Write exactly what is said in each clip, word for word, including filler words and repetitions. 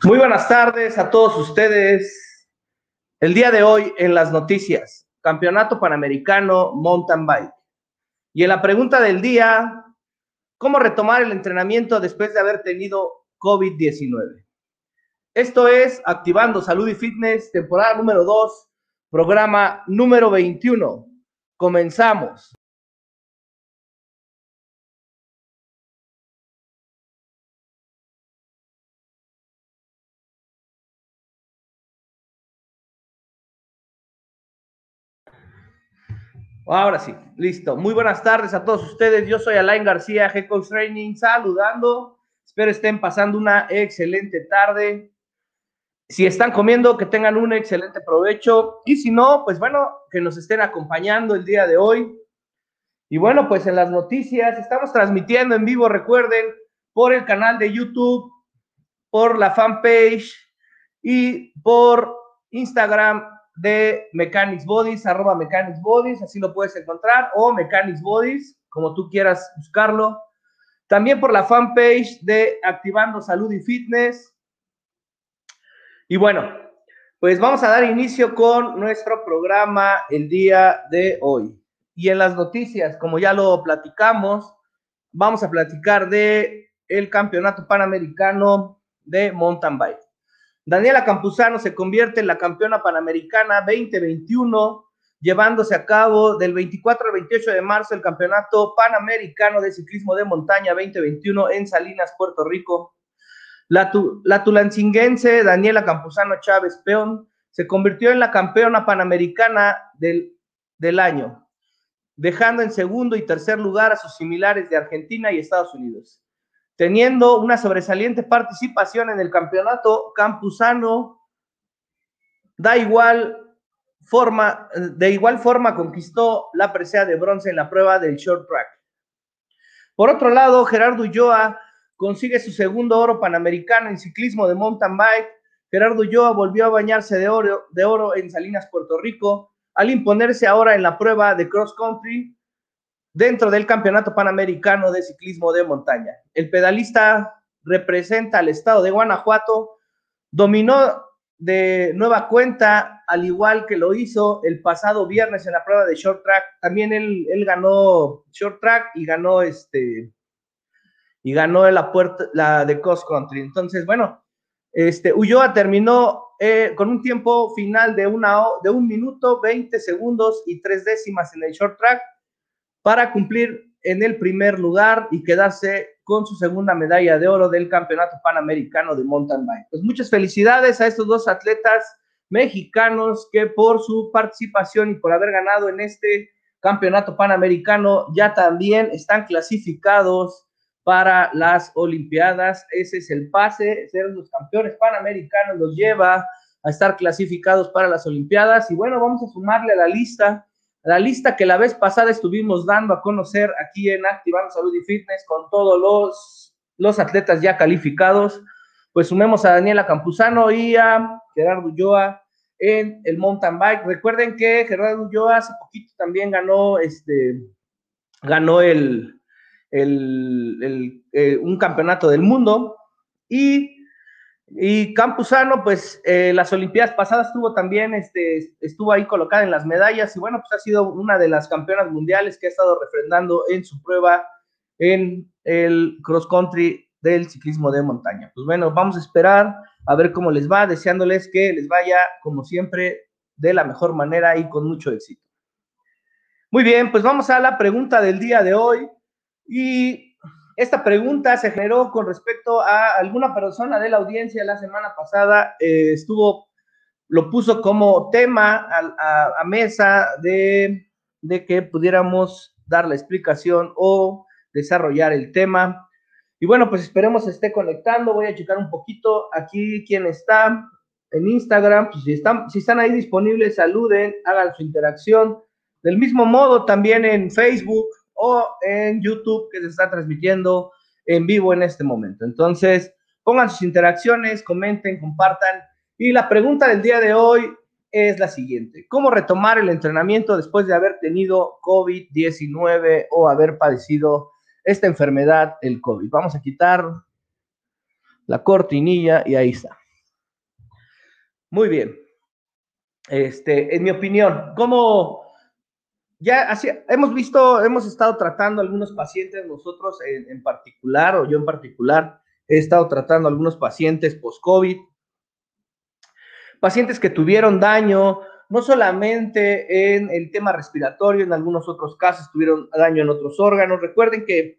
Muy buenas tardes a todos ustedes. El día de hoy en las noticias, Campeonato Panamericano Mountain Bike. Y en la pregunta del día, ¿cómo retomar el entrenamiento después de haber tenido COVID diecinueve? Esto es Activando Salud y Fitness, temporada número dos, programa número veintiuno. Comenzamos. Ahora sí, listo. Muy buenas tardes a todos ustedes. Yo soy Alain García, Head Coach Training, saludando. Espero estén pasando una excelente tarde. Si están comiendo, que tengan un excelente provecho. Y si no, pues bueno, que nos estén acompañando el día de hoy. Y bueno, pues en las noticias estamos transmitiendo en vivo, recuerden, por el canal de YouTube, por la fanpage y por Instagram de Mechanics Bodies, arroba Mechanics Bodies, así lo puedes encontrar, o Mechanics Bodies, como tú quieras buscarlo. También por la fanpage de Activando Salud y Fitness. Y bueno, pues vamos a dar inicio con nuestro programa el día de hoy. Y en las noticias, como ya lo platicamos, vamos a platicar de el Campeonato Panamericano de Mountain Bike. Daniela Campuzano se convierte en la campeona panamericana veinte veintiuno, llevándose a cabo del veinticuatro al veintiocho de marzo el Campeonato Panamericano de Ciclismo de Montaña veinte veintiuno en Salinas, Puerto Rico. La, tu, la tulancinguense Daniela Campuzano Chávez Peón se convirtió en la campeona panamericana del, del año, dejando en segundo y tercer lugar a sus similares de Argentina y Estados Unidos. Teniendo una sobresaliente participación en el campeonato, Campuzano da igual forma, de igual forma conquistó la presea de bronce en la prueba del short track. Por otro lado, Gerardo Ulloa consigue su segundo oro panamericano en ciclismo de mountain bike. Gerardo Ulloa volvió a bañarse de oro, de oro en Salinas, Puerto Rico, al imponerse ahora en la prueba de cross country dentro del Campeonato Panamericano de Ciclismo de Montaña. El pedalista representa al estado de Guanajuato, dominó de nueva cuenta, al igual que lo hizo el pasado viernes en la prueba de short track. También él, él ganó short track y ganó este y ganó la puerta la de cross country. Entonces, bueno, este Ulloa terminó eh, con un tiempo final de una de un minuto veinte segundos y tres décimas en el short track, para cumplir en el primer lugar y quedarse con su segunda medalla de oro del Campeonato Panamericano de Mountain Bike. Pues muchas felicidades a estos dos atletas mexicanos que por su participación y por haber ganado en este Campeonato Panamericano ya también están clasificados para las Olimpiadas. Ese es el pase, ser los campeones panamericanos los lleva a estar clasificados para las Olimpiadas. Y bueno, vamos a sumarle a la lista la lista que la vez pasada estuvimos dando a conocer aquí en Activando Salud y Fitness con todos los, los atletas ya calificados. Pues sumemos a Daniela Campuzano y a Gerardo Ulloa en el mountain bike. Recuerden que Gerardo Ulloa hace poquito también ganó este ganó el, el, el eh, un campeonato del mundo. Y Y Campuzano, pues eh, las Olimpiadas pasadas estuvo también, este, estuvo ahí colocada en las medallas y bueno, pues ha sido una de las campeonas mundiales que ha estado refrendando en su prueba en el cross country del ciclismo de montaña. Pues bueno, vamos a esperar a ver cómo les va, deseándoles que les vaya como siempre de la mejor manera y con mucho éxito. Muy bien, pues vamos a la pregunta del día de hoy y esta pregunta se generó con respecto a alguna persona de la audiencia la semana pasada, eh, estuvo, lo puso como tema a, a, a mesa de, de que pudiéramos dar la explicación o desarrollar el tema. Y bueno, pues esperemos esté conectando. Voy a checar un poquito aquí quién está en Instagram. Pues si están, si están ahí disponibles, saluden, hagan su interacción. Del mismo modo, también en Facebook o en YouTube, que se está transmitiendo en vivo en este momento. Entonces, pongan sus interacciones, comenten, compartan. Y la pregunta del día de hoy es la siguiente: ¿cómo retomar el entrenamiento después de haber tenido COVID diecinueve o haber padecido esta enfermedad, el COVID? Vamos a quitar la cortinilla y ahí está. Muy bien. Este, en mi opinión, ¿cómo ya así, hemos visto, hemos estado tratando algunos pacientes nosotros en, en particular, o yo en particular, he estado tratando algunos pacientes post-COVID, pacientes que tuvieron daño, no solamente en el tema respiratorio, en algunos otros casos tuvieron daño en otros órganos. Recuerden que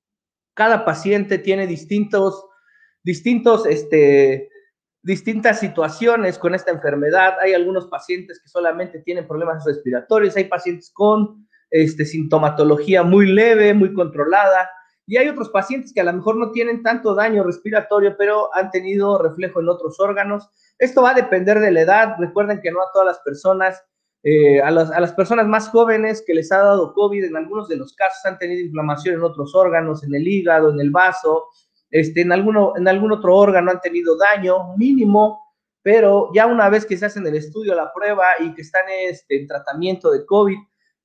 cada paciente tiene distintos, distintos, este, distintas situaciones con esta enfermedad. Hay algunos pacientes que solamente tienen problemas respiratorios, hay pacientes con este, sintomatología muy leve, muy controlada, y hay otros pacientes que a lo mejor no tienen tanto daño respiratorio, pero han tenido reflejo en otros órganos. Esto va a depender de la edad. Recuerden que no a todas las personas, eh, a, las, a las personas más jóvenes que les ha dado COVID, en algunos de los casos han tenido inflamación en otros órganos, en el hígado, en el vaso, este, en, alguno, en algún otro órgano han tenido daño mínimo, pero ya una vez que se hacen el estudio, la prueba y que están este, en tratamiento de COVID,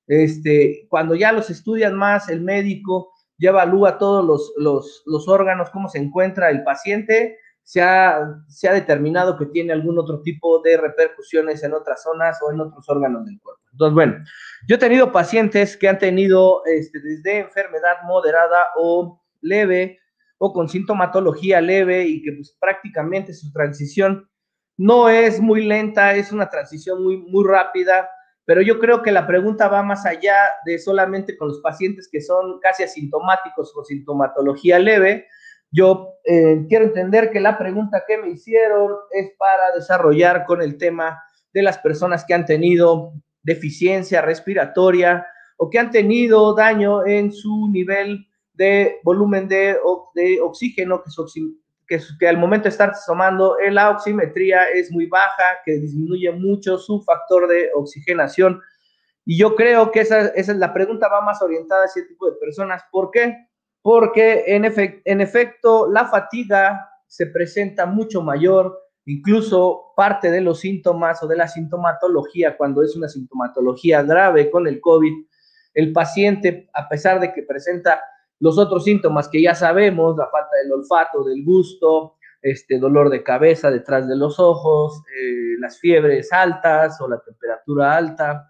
este, cuando ya los estudian más, el médico ya evalúa todos los, los, los órganos, cómo se encuentra el paciente, se ha, se ha determinado que tiene algún otro tipo de repercusiones en otras zonas o en otros órganos del cuerpo. Entonces, bueno, yo he tenido pacientes que han tenido este, desde enfermedad moderada o leve, o con sintomatología leve y que pues prácticamente su transición no es muy lenta, es una transición muy, muy rápida, pero yo creo que la pregunta va más allá de solamente con los pacientes que son casi asintomáticos con sintomatología leve. Yo eh, quiero entender que la pregunta que me hicieron es para desarrollar con el tema de las personas que han tenido deficiencia respiratoria o que han tenido daño en su nivel de volumen de, de oxígeno, que, su, que, que al momento de estar tomando la oximetría es muy baja, que disminuye mucho su factor de oxigenación. Y yo creo que esa, esa es la pregunta, va más orientada a ese tipo de personas. ¿Por qué? Porque en, efect, en efecto la fatiga se presenta mucho mayor, incluso parte de los síntomas o de la sintomatología, cuando es una sintomatología grave con el COVID, el paciente, a pesar de que presenta los otros síntomas que ya sabemos, la falta del olfato, del gusto, este, dolor de cabeza detrás de los ojos, eh, las fiebres altas o la temperatura alta,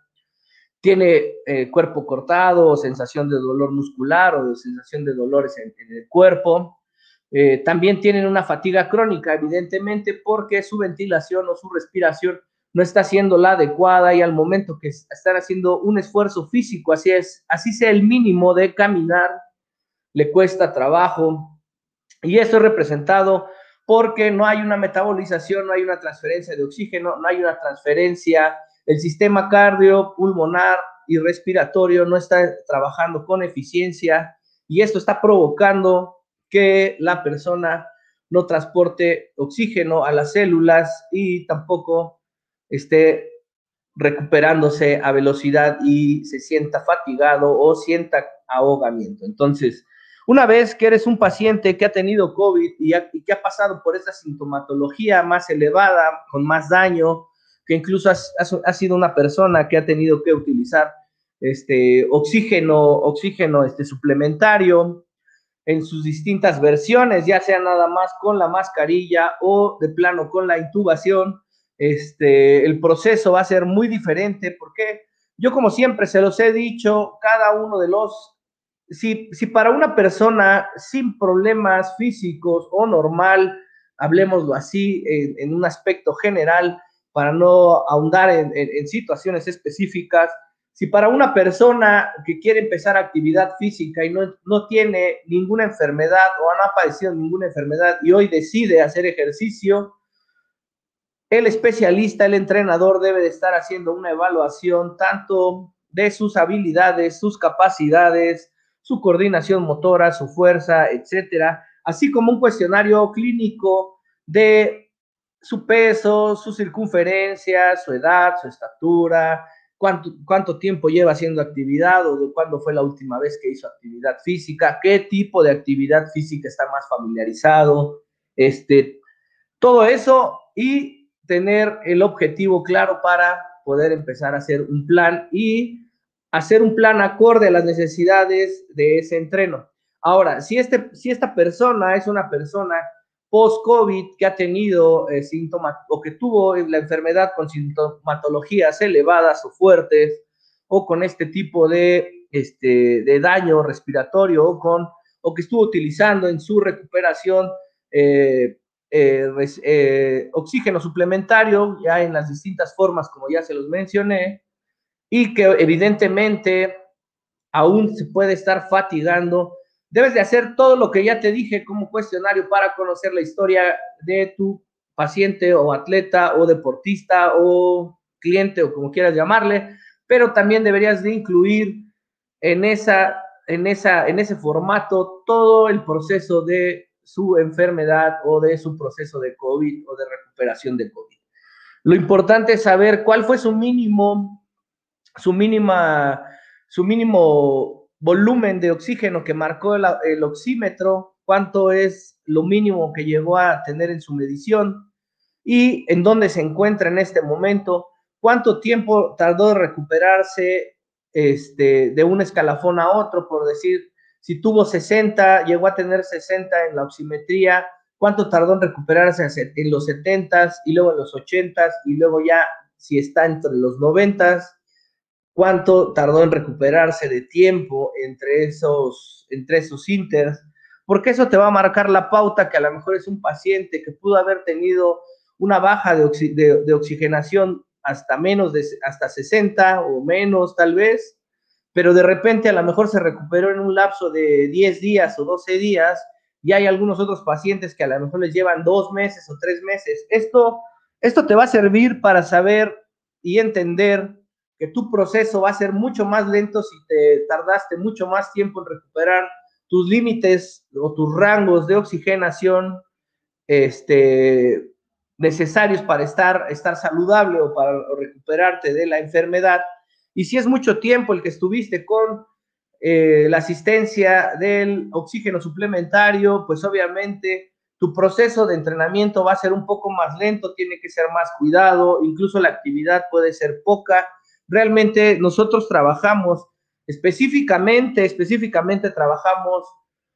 tiene eh, cuerpo cortado, sensación de dolor muscular o de sensación de dolores en, en el cuerpo. Eh, también tienen una fatiga crónica, evidentemente, porque su ventilación o su respiración no está siendo la adecuada y al momento que están haciendo un esfuerzo físico, así es, así sea el mínimo de caminar, le cuesta trabajo, y eso es representado porque no hay una metabolización, no hay una transferencia de oxígeno, no hay una transferencia, el sistema cardiopulmonar y respiratorio no está trabajando con eficiencia y esto está provocando que la persona no transporte oxígeno a las células y tampoco esté recuperándose a velocidad y se sienta fatigado o sienta ahogamiento. Entonces, una vez que eres un paciente que ha tenido COVID y, ha, y que ha pasado por esta sintomatología más elevada, con más daño, que incluso has, has, has sido una persona que ha tenido que utilizar este, oxígeno, oxígeno este, suplementario en sus distintas versiones, ya sea nada más con la mascarilla o de plano con la intubación, este, el proceso va a ser muy diferente porque yo como siempre se los he dicho, cada uno de los, si, si para una persona sin problemas físicos o normal, hablemoslo así, en, en un aspecto general, para no ahondar en, en, en situaciones específicas, si para una persona que quiere empezar actividad física y no, no tiene ninguna enfermedad o no ha padecido ninguna enfermedad y hoy decide hacer ejercicio, el especialista, el entrenador debe de estar haciendo una evaluación tanto de sus habilidades, sus capacidades, su coordinación motora, su fuerza, etcétera, así como un cuestionario clínico de su peso, su circunferencia, su edad, su estatura, cuánto, cuánto tiempo lleva haciendo actividad o de cuándo fue la última vez que hizo actividad física, qué tipo de actividad física está más familiarizado, este, todo eso y tener el objetivo claro para poder empezar a hacer un plan y hacer un plan acorde a las necesidades de ese entreno. Ahora, si, este, si esta persona es una persona post-COVID que ha tenido eh, síntomas o que tuvo la enfermedad con sintomatologías elevadas o fuertes o con este tipo de, este, de daño respiratorio o, con, o que estuvo utilizando en su recuperación eh, eh, eh, oxígeno suplementario ya en las distintas formas como ya se los mencioné y que evidentemente aún se puede estar fatigando. Debes de hacer todo lo que ya te dije como cuestionario para conocer la historia de tu paciente o atleta o deportista o cliente o como quieras llamarle, pero también deberías de incluir en, esa, en, esa, en ese formato todo el proceso de su enfermedad o de su proceso de COVID o de recuperación de COVID. Lo importante es saber cuál fue su mínimo, su mínima su mínimo volumen de oxígeno que marcó el, el oxímetro, cuánto es lo mínimo que llegó a tener en su medición y en dónde se encuentra en este momento, cuánto tiempo tardó en recuperarse este, de un escalafón a otro, por decir, si tuvo sesenta, llegó a tener sesenta en la oximetría, cuánto tardó en recuperarse en los setentas y luego en los ochentas y luego ya si está entre los noventas, cuánto tardó en recuperarse de tiempo entre esos, entre esos inters, porque eso te va a marcar la pauta que a lo mejor es un paciente que pudo haber tenido una baja de, oxi de, de oxigenación hasta menos de hasta sesenta o menos tal vez, pero de repente a lo mejor se recuperó en un lapso de diez días o doce días y hay algunos otros pacientes que a lo mejor les llevan dos meses o tres meses. Esto, esto te va a servir para saber y entender que tu proceso va a ser mucho más lento si te tardaste mucho más tiempo en recuperar tus límites o tus rangos de oxigenación este, necesarios para estar, estar saludable o para recuperarte de la enfermedad. Y si es mucho tiempo el que estuviste con eh, la asistencia del oxígeno suplementario, pues obviamente tu proceso de entrenamiento va a ser un poco más lento, tiene que ser más cuidado, incluso la actividad puede ser poca. Realmente nosotros trabajamos específicamente, específicamente trabajamos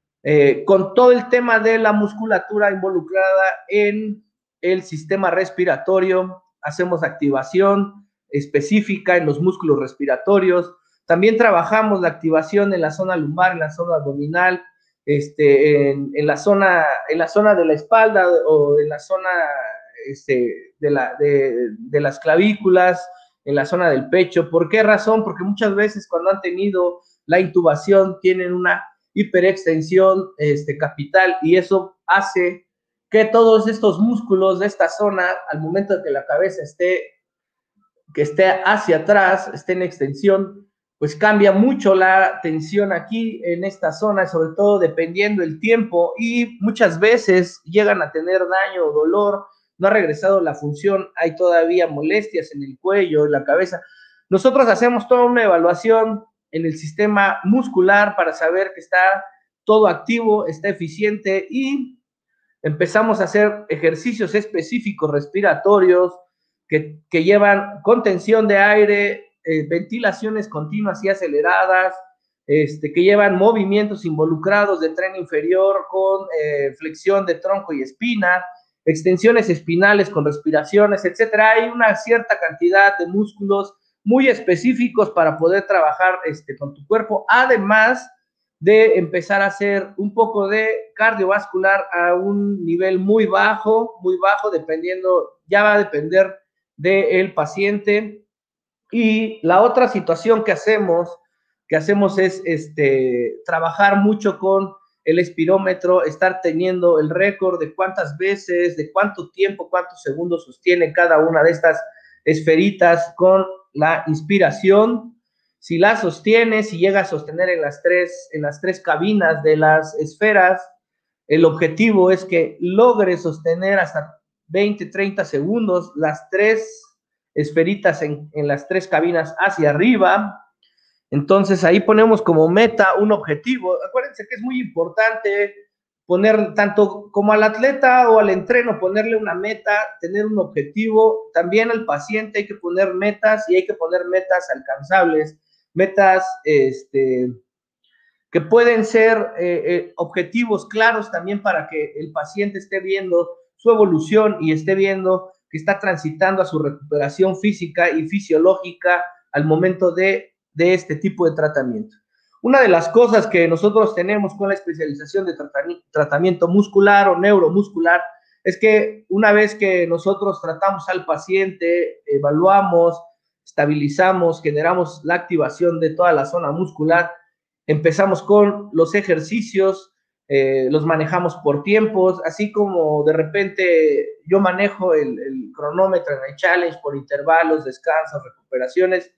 eh, con todo el tema de la musculatura involucrada en el sistema respiratorio, hacemos activación específica en los músculos respiratorios, también trabajamos la activación en la zona lumbar, en la zona abdominal, este, en, en, la zona, en la zona de la espalda o en la zona este, de, la, de, de las clavículas, en la zona del pecho. ¿Por qué razón? Porque muchas veces cuando han tenido la intubación tienen una hiperextensión este, capital y eso hace que todos estos músculos de esta zona, al momento de que la cabeza esté, que esté hacia atrás, esté en extensión, pues cambia mucho la tensión aquí en esta zona, sobre todo dependiendo el tiempo y muchas veces llegan a tener daño o dolor, no ha regresado la función, hay todavía molestias en el cuello, en la cabeza. Nosotros hacemos toda una evaluación en el sistema muscular para saber que está todo activo, está eficiente y empezamos a hacer ejercicios específicos respiratorios que, que llevan contención de aire, eh, ventilaciones continuas y aceleradas, este, que llevan movimientos involucrados de tren inferior con eh, flexión de tronco y espina, extensiones espinales con respiraciones, etcétera. Hay una cierta cantidad de músculos muy específicos para poder trabajar este, con tu cuerpo, además de empezar a hacer un poco de cardiovascular a un nivel muy bajo, muy bajo, dependiendo, ya va a depender del paciente. Y la otra situación que hacemos, que hacemos es este, trabajar mucho con el espirómetro, estar teniendo el récord de cuántas veces, de cuánto tiempo, cuántos segundos sostiene cada una de estas esferitas con la inspiración. Si la sostiene, si llega a sostener en las tres, en las tres cabinas de las esferas, el objetivo es que logre sostener hasta veinte, treinta segundos las tres esferitas en, en las tres cabinas hacia arriba. Entonces ahí ponemos como meta un objetivo. Acuérdense que es muy importante poner tanto como al atleta o al entreno, ponerle una meta, tener un objetivo. También al paciente hay que poner metas y hay que poner metas alcanzables, metas este, que pueden ser eh, eh, objetivos claros también para que el paciente esté viendo su evolución y esté viendo que está transitando a su recuperación física y fisiológica al momento de, de este tipo de tratamiento. Una de las cosas que nosotros tenemos con la especialización de tratamiento muscular o neuromuscular es que una vez que nosotros tratamos al paciente, evaluamos, estabilizamos, generamos la activación de toda la zona muscular, empezamos con los ejercicios, eh, los manejamos por tiempos, así como de repente yo manejo el, el cronómetro en el challenge por intervalos, descansos, recuperaciones,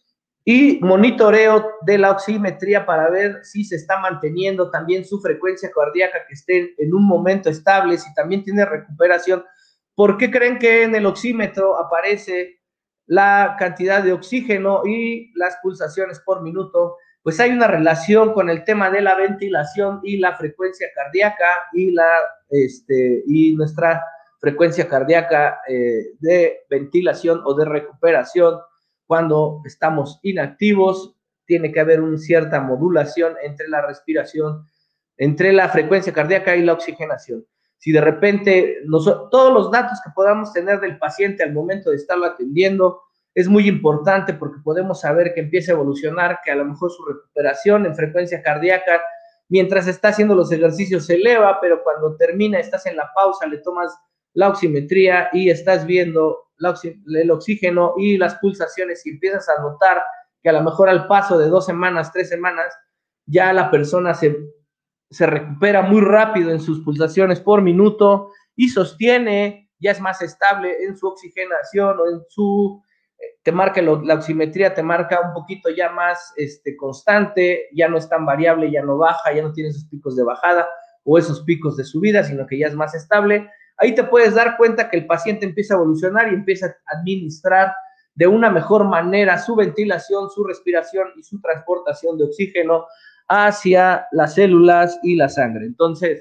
y monitoreo de la oximetría para ver si se está manteniendo también su frecuencia cardíaca, que esté en un momento estable, si también tiene recuperación. ¿Por qué creen que en el oxímetro aparece la cantidad de oxígeno y las pulsaciones por minuto? Pues hay una relación con el tema de la ventilación y la frecuencia cardíaca y, la, este, y nuestra frecuencia cardíaca eh, de ventilación o de recuperación. Cuando estamos inactivos, tiene que haber una cierta modulación entre la respiración, entre la frecuencia cardíaca y la oxigenación. Si de repente nosotros, todos los datos que podamos tener del paciente al momento de estarlo atendiendo es muy importante porque podemos saber que empieza a evolucionar, que a lo mejor su recuperación en frecuencia cardíaca, mientras está haciendo los ejercicios se eleva, pero cuando termina, estás en la pausa, le tomas la oximetría y estás viendo la oxi el oxígeno y las pulsaciones y empiezas a notar que a lo mejor al paso de dos semanas, tres semanas, ya la persona se, se recupera muy rápido en sus pulsaciones por minuto y sostiene, ya es más estable en su oxigenación o en su, te marca lo, la oximetría, te marca un poquito ya más este, constante, ya no es tan variable, ya no baja, ya no tiene esos picos de bajada o esos picos de subida, sino que ya es más estable. Ahí te puedes dar cuenta que el paciente empieza a evolucionar y empieza a administrar de una mejor manera su ventilación, su respiración y su transportación de oxígeno hacia las células y la sangre. Entonces,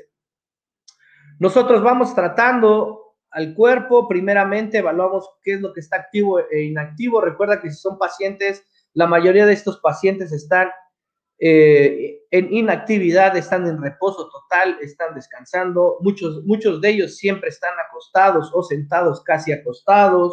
nosotros vamos tratando al cuerpo, primeramente evaluamos qué es lo que está activo e inactivo. Recuerda que si son pacientes, la mayoría de estos pacientes están Eh, en inactividad, están en reposo total, están descansando, muchos, muchos de ellos siempre están acostados o sentados casi acostados,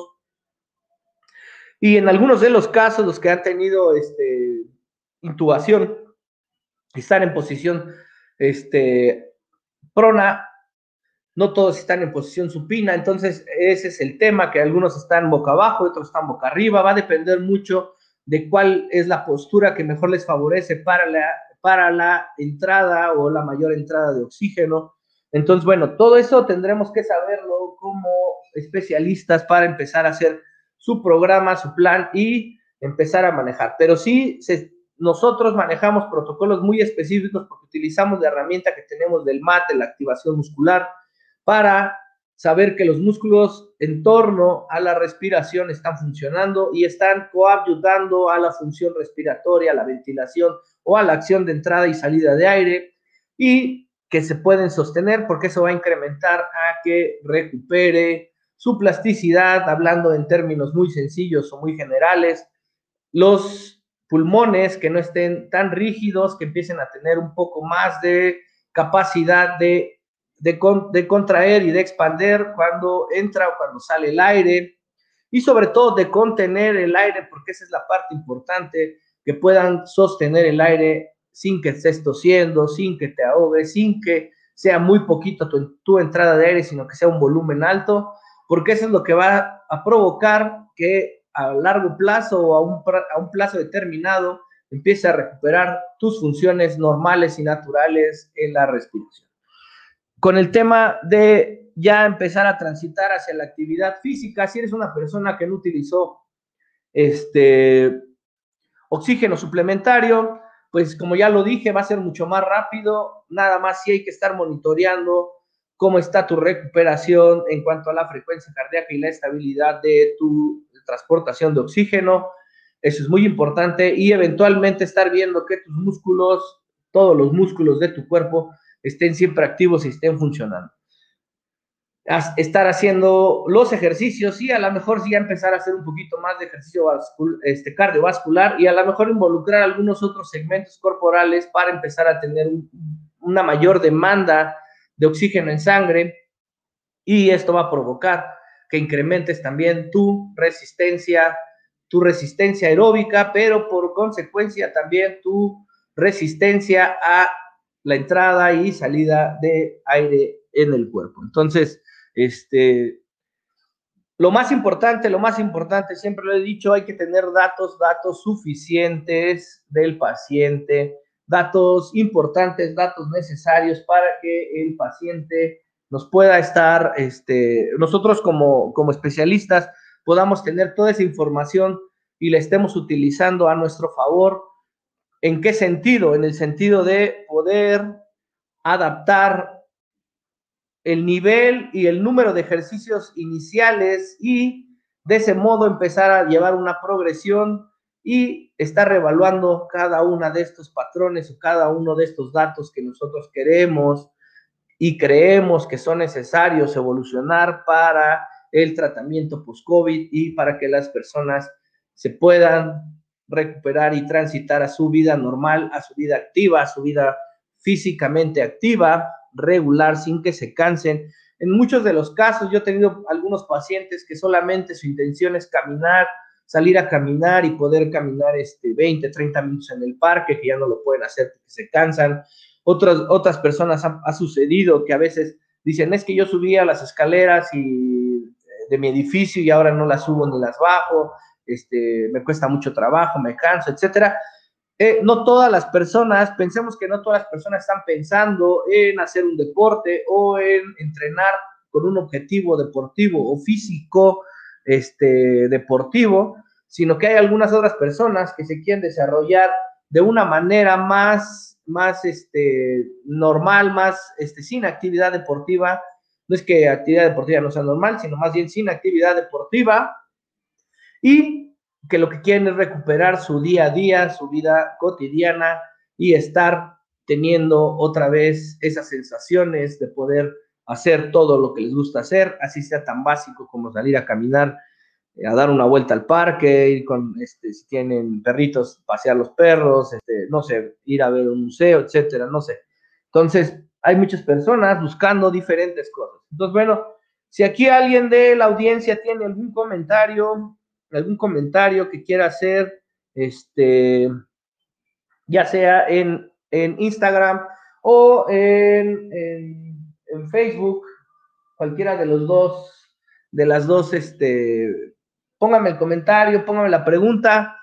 y en algunos de los casos, los que han tenido este, intubación, están en posición este, prona, no todos están en posición supina, entonces ese es el tema, que algunos están boca abajo, otros están boca arriba, va a depender mucho de cuál es la postura que mejor les favorece para la, para la entrada o la mayor entrada de oxígeno. Entonces, bueno, todo eso tendremos que saberlo como especialistas para empezar a hacer su programa, su plan y empezar a manejar. Pero sí, se, nosotros manejamos protocolos muy específicos porque utilizamos la herramienta que tenemos del M A T, de la activación muscular, para saber que los músculos en torno a la respiración están funcionando y están coayudando a la función respiratoria, a la ventilación o a la acción de entrada y salida de aire, y que se pueden sostener porque eso va a incrementar a que recupere su plasticidad, hablando en términos muy sencillos o muy generales, los pulmones que no estén tan rígidos, que empiecen a tener un poco más de capacidad de De, con, de contraer y de expander cuando entra o cuando sale el aire, y sobre todo de contener el aire, porque esa es la parte importante, que puedan sostener el aire sin que estés tosiendo, sin que te ahogues, sin que sea muy poquito tu, tu entrada de aire, sino que sea un volumen alto, porque eso es lo que va a provocar que a largo plazo o a un, a un plazo determinado empiece a recuperar tus funciones normales y naturales en la respiración. Con el tema de ya empezar a transitar hacia la actividad física, si eres una persona que no utilizó este, oxígeno suplementario, pues como ya lo dije, va a ser mucho más rápido, nada más si hay que estar monitoreando cómo está tu recuperación en cuanto a la frecuencia cardíaca y la estabilidad de tu transportación de oxígeno, eso es muy importante, y eventualmente estar viendo que tus músculos, todos los músculos de tu cuerpo, estén siempre activos y estén funcionando. estar haciendo los ejercicios y a lo mejor sí ya empezar a hacer un poquito más de ejercicio este, cardiovascular y a lo mejor involucrar algunos otros segmentos corporales para empezar a tener un, una mayor demanda de oxígeno en sangre, y esto va a provocar que incrementes también tu resistencia, tu resistencia aeróbica, pero por consecuencia también tu resistencia a la entrada y salida de aire en el cuerpo. Entonces, este, lo más importante, lo más importante, siempre lo he dicho, hay que tener datos, datos suficientes del paciente, datos importantes, datos necesarios para que el paciente nos pueda estar, este, nosotros como, como especialistas podamos tener toda esa información y la estemos utilizando a nuestro favor. ¿En qué sentido? En el sentido de poder adaptar el nivel y el número de ejercicios iniciales y de ese modo empezar a llevar una progresión y estar reevaluando cada una de estos patrones o cada uno de estos datos que nosotros queremos y creemos que son necesarios evolucionar para el tratamiento post-COVID y para que las personas se puedan recuperar y transitar a su vida normal, a su vida activa, a su vida físicamente activa, regular, sin que se cansen. En muchos de los casos yo he tenido algunos pacientes que solamente su intención es caminar, salir a caminar y poder caminar este, veinte, treinta minutos en el parque, que ya no lo pueden hacer porque se cansan. Otras, otras personas ha, ha sucedido que a veces dicen, es que yo subía las escaleras y, de mi edificio y ahora no las subo ni las bajo, este, me cuesta mucho trabajo, me canso, etcétera. Eh, no todas las personas, pensemos que no todas las personas están pensando en hacer un deporte o en entrenar con un objetivo deportivo o físico este, deportivo, sino que hay algunas otras personas que se quieren desarrollar de una manera más, más este, normal, más este, sin actividad deportiva. No es que actividad deportiva no sea normal, sino más bien sin actividad deportiva, y que lo que quieren es recuperar su día a día, su vida cotidiana y estar teniendo otra vez esas sensaciones de poder hacer todo lo que les gusta hacer, así sea tan básico como salir a caminar, a dar una vuelta al parque, ir con, este, si tienen perritos, pasear los perros, este, no sé, ir a ver un museo, etcétera, no sé. Entonces, hay muchas personas buscando diferentes cosas. Entonces, bueno, si aquí alguien de la audiencia tiene algún comentario, algún comentario que quiera hacer, este, ya sea en, en Instagram o en, en, en Facebook, cualquiera de los dos, de las dos, este, póngame el comentario, póngame la pregunta.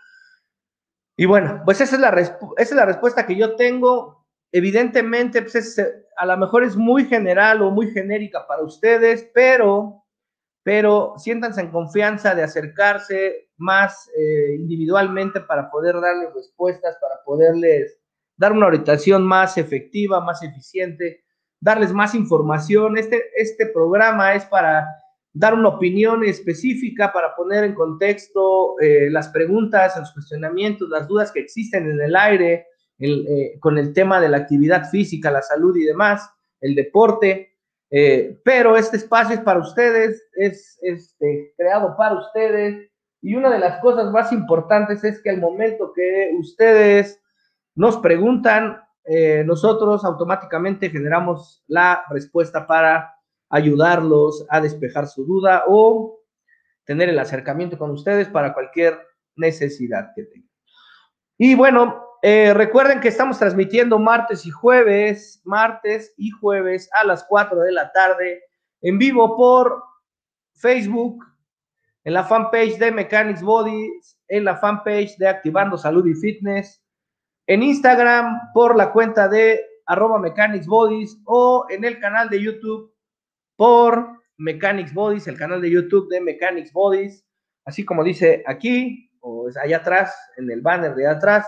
Y bueno, pues esa es la, esa es la respuesta que yo tengo. Evidentemente, pues es, a lo mejor es muy general o muy genérica para ustedes, pero, pero siéntanse en confianza de acercarse más eh, individualmente para poder darles respuestas, para poderles dar una orientación más efectiva, más eficiente, darles más información. Este, este programa es para dar una opinión específica, para poner en contexto eh, las preguntas, los cuestionamientos, las dudas que existen en el aire, el, eh, con el tema de la actividad física, la salud y demás, el deporte, eh, pero este espacio es para ustedes, es este, creado para ustedes, y una de las cosas más importantes es que al momento que ustedes nos preguntan, eh, nosotros automáticamente generamos la respuesta para ayudarlos a despejar su duda o tener el acercamiento con ustedes para cualquier necesidad que tengan. Y bueno, eh, recuerden que estamos transmitiendo martes y jueves, martes y jueves a las cuatro de la tarde en vivo por Facebook, en la fanpage de Mechanics Bodies, en la fanpage de Activando Salud y Fitness, en Instagram por la cuenta de arroba Mechanics Bodies o en el canal de YouTube por Mechanics Bodies, el canal de YouTube de Mechanics Bodies, así como dice aquí, o allá atrás, en el banner de atrás.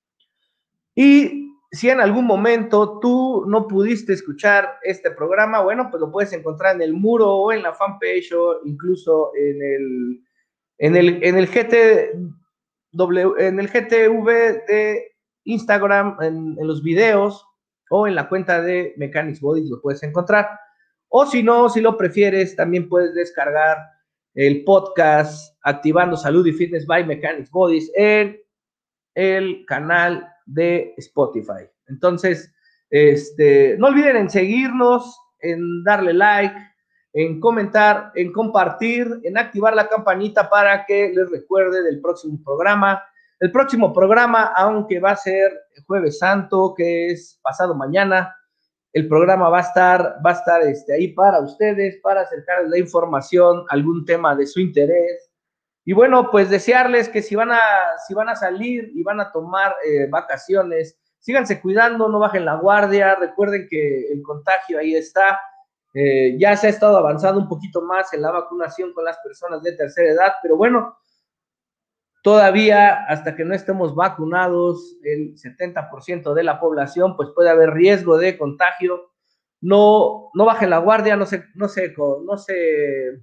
Y si en algún momento tú no pudiste escuchar este programa, bueno, pues lo puedes encontrar en el muro o en la fanpage o incluso en el, en el, en el G T W, en el G T V de Instagram, en, en los videos o en la cuenta de Mechanics Bodies lo puedes encontrar. O si no, si lo prefieres, también puedes descargar el podcast Activando Salud y Fitness by Mechanics Bodies en el canal de Spotify. Entonces, este, no olviden en seguirnos, en darle like, en comentar, en compartir, en activar la campanita para que les recuerde del próximo programa. El próximo programa, aunque va a ser Jueves Santo, que es pasado mañana, el programa va a estar, va a estar este, ahí para ustedes, para acercarles la información, algún tema de su interés. Y bueno, pues desearles que si van a, si van a salir y van a tomar eh, vacaciones, síganse cuidando, no bajen la guardia, recuerden que el contagio ahí está. Eh, ya se ha estado avanzando un poquito más en la vacunación con las personas de tercera edad, pero bueno, todavía hasta que no estemos vacunados, el setenta por ciento de la población, pues puede haber riesgo de contagio. No, no bajen la guardia, no se, no se, no se,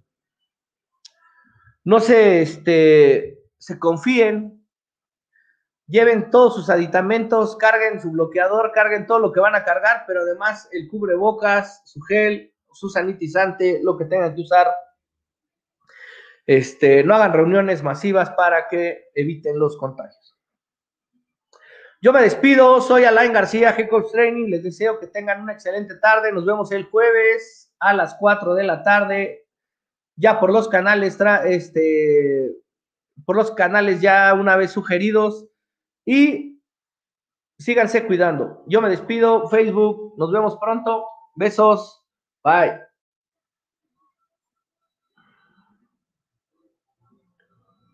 no se, este, se confíen, lleven todos sus aditamentos, carguen su bloqueador, carguen todo lo que van a cargar, pero además el cubrebocas, su gel, su sanitizante, lo que tengan que usar. Este, no hagan reuniones masivas para que eviten los contagios. Yo me despido, soy Alain García, Head Coach Training, les deseo que tengan una excelente tarde, nos vemos el jueves a las cuatro de la tarde, ya por los canales, este, por los canales ya una vez sugeridos, y síganse cuidando. Yo me despido, Facebook, nos vemos pronto, besos, bye.